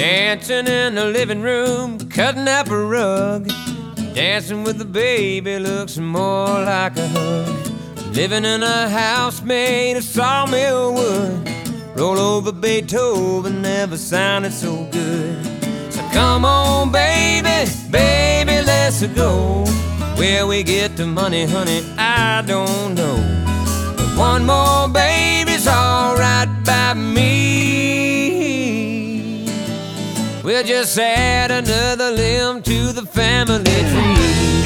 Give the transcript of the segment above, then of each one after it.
Dancing in the living room, cutting up a rug. Dancing with the baby looks more like a hug. Living in a house made of sawmill wood. Roll over Beethoven never sounded so good. So come on, baby, baby, let's go. Where we get the money, honey, I don't know. But one more baby's alright by me. We'll just add another limb to the family tree.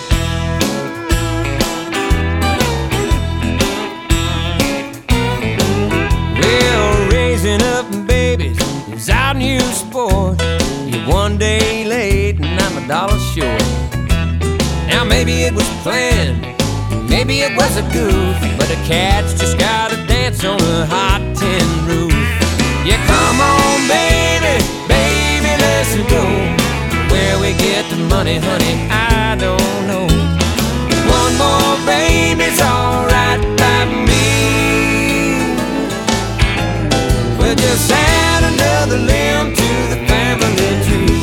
Well, raising up babies is our new sport. You're one day late and I'm $1 short. Now maybe it was planned, maybe it was a goof, but the cat's just gotta dance on a hot tin roof. Yeah, come on, baby, baby, let's go. Where we get the money, honey, I don't know. One more baby's alright by me. We'll just add another limb to the family tree.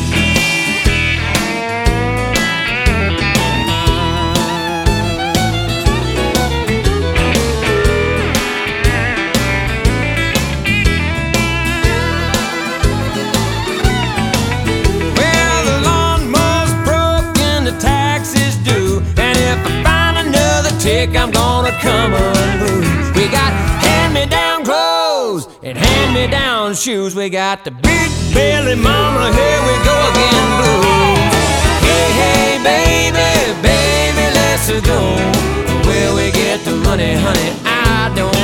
I'm gonna come unglued. We got hand-me-down clothes and hand-me-down shoes. We got the big belly mama, here we go again blues. Hey, hey, baby, baby, let's go. Where we get the money, honey, I don't